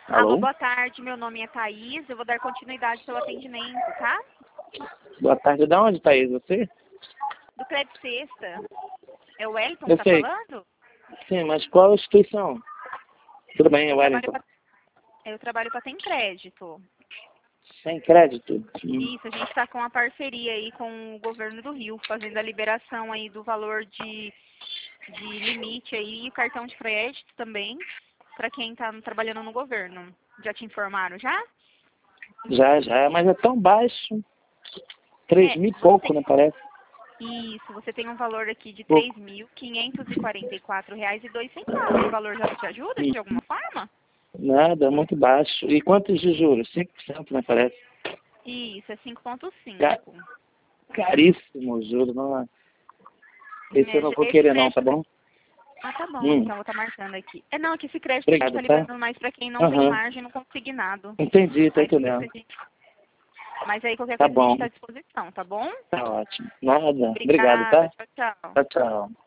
Alô, Alô? boa tarde. Meu nome é Thaís. Eu vou dar continuidade ao seu atendimento, tá? Boa tarde. Da onde, Thaís? Você? Do Crédito Sexta. É o Wellington que Eu tá sei. falando? Sim, mas qual instituição? Tudo bem, Eu trabalho Wellington. pra, eu trabalho para Tem Crédito. Sem crédito? Isso, a gente está com uma parceria aí com o governo do Rio, fazendo a liberação aí do valor de limite aí, e o cartão de crédito também, para quem está trabalhando no governo. Já te informaram, já? Já, mas é tão baixo. 3.000 e Você pouco, tem, né, parece? isso, você tem um valor aqui de Pouco. R$ 3.544,02. O valor já te ajuda de alguma forma? Nada, muito baixo. E quantos de juros? 5%, né, parece? Isso, é 5,5. Ca- Caríssimo o juro, não é? Esse eu não vou Esse querer não, tá crédito... bom? Ah, tá bom, Hum, então, vou estar marcando aqui. É, não, que esse crédito a gente obrigado, está tá? liberando mais para quem não tem Aham. margem no consignado. Entendi, tá Aí depois a entendendo. gente... Mas aí qualquer Tá coisa a gente bom, está à disposição, tá bom? tá ótimo. Nada, obrigado, Obrigada, tá? tchau, tchau. Tchau, tchau.